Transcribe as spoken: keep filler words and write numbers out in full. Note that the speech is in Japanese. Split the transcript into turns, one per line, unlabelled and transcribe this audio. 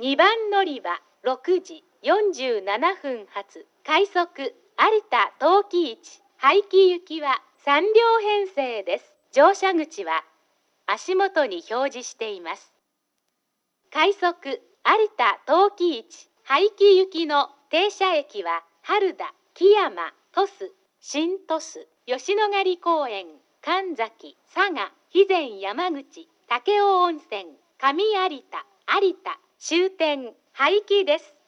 にばん乗り場ろくじよんじゅうななふん発快速有田陶器市廃棄行きはさんりょう編成です。乗車口は足元に表示しています。快速有田陶器市廃棄行きの停車駅は春田、木山、鳥栖、新鳥栖、吉野ヶ里公園、神崎、佐賀、肥前山口、武雄温泉、上有田、有田、終点、廃棄です。